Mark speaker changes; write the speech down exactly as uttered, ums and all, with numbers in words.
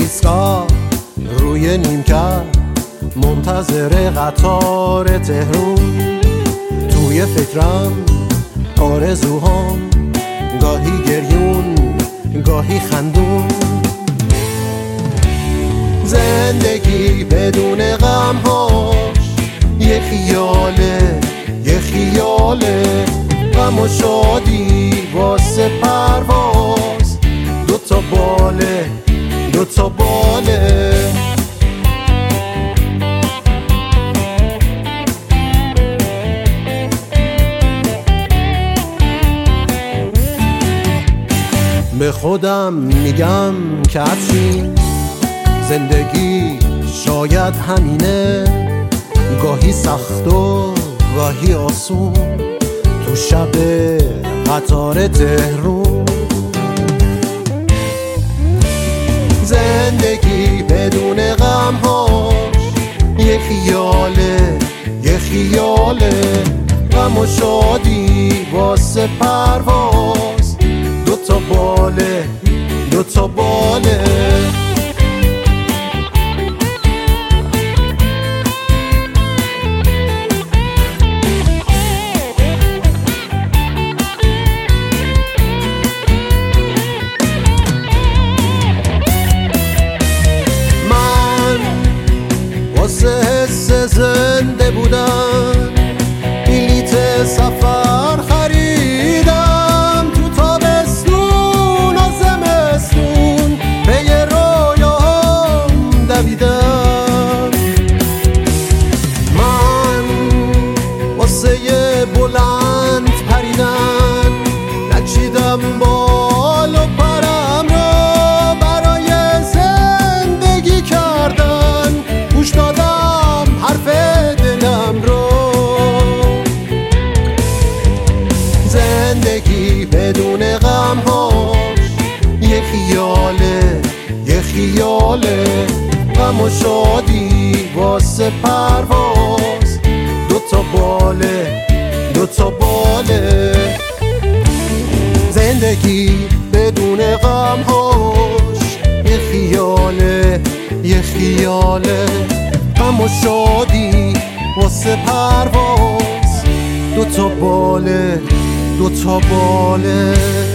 Speaker 1: ایستگاه روی نیمکت منتظر قطار تهرون. توی فکرم آرزوهام گاهی گریون گاهی خندون. زندگی بدون غمهاش یه خیاله یه خیاله، غم و شادی واسه پرواز، دوتا باله دوتا باله. به خودم میگم که افشین زندگی شاید همینه، گاهی سخت و گاهی آسون تو شب قطار تهرون. زندگی بدون غمهاش یه خیاله یه خیاله، غم و شادی واسه پرواز، دوتا باله دوتا باله. واسه حس زنده بودن بلیت سفر خریدم، تو تابستون و زمستون پی رویاهام دویدم. من واسه یه بلند پریدن نچیدم بال و پرم رو، برای زندگی کردن گوش دادم حرف دلم رو. زندگی بدون غمهاش یه خیاله یه خیاله، غم و شادی واسه پرواز، دوتا باله دوتا باله. زندگی بدون غمهاش یه خیاله یه خیاله، غم و شادی واسه پرواز، دوتا باله دوتا باله.